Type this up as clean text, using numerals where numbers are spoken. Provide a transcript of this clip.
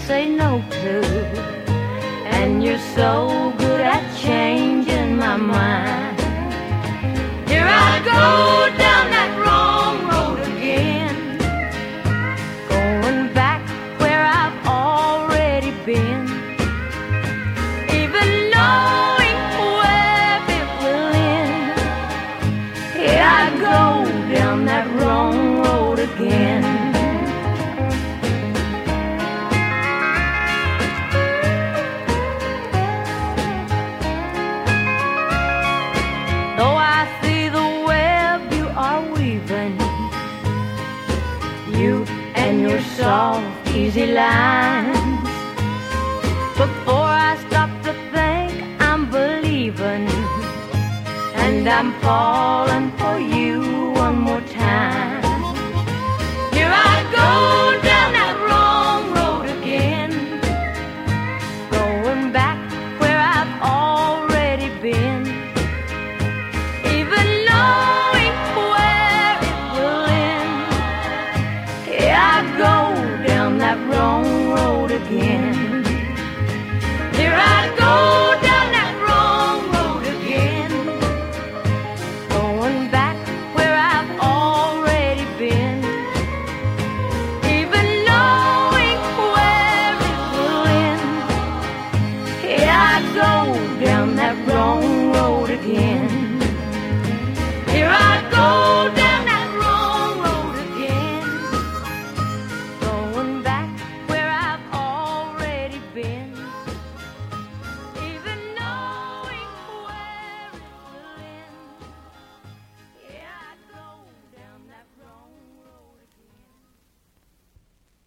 say no to. And you're so good at changing my mind. Here I go down that wrong road again, going back where I've already been, even knowing where it will end. Here I go down that wrong road again. Though I see the web you are weaving, you and your soft, easy lines, before I stop to think, I'm believing, and I'm falling for you